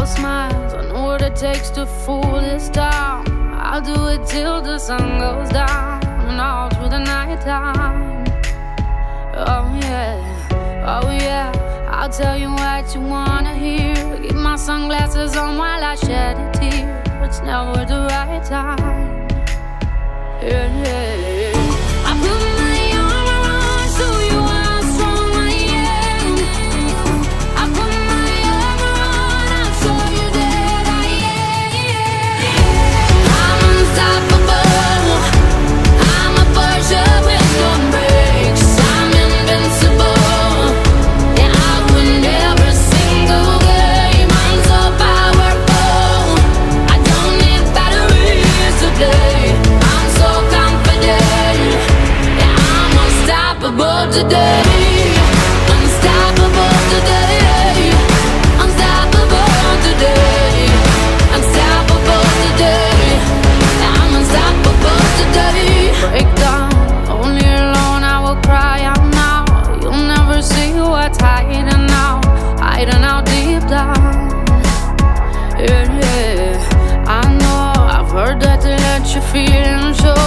your smiles. I know what it takes to fool this town. I'll do it till the sun goes down and all through the night time. Oh yeah, oh yeah, I'll tell you what you wanna hear. Keep my sunglasses on while I shed a tear. It's never the right time. Yeah, yeah, yeah. I put my armor on, show you how strong I am. I put my armor on, I'll show you that I am. I'm unstoppable. I'm a Porsche with no brakes. I'm invincible. Yeah, I win every single game. I'm so powerful. I don't need batteries to play. I'm so confident. Yeah, I'm unstoppable today. Unstoppable today. Unstoppable today. Unstoppable today. Yeah, I'm unstoppable today. Break down, only alone I will cry out now. You'll never see what's hiding out deep down. Yeah, yeah, I know, I've heard that they let you feel and show.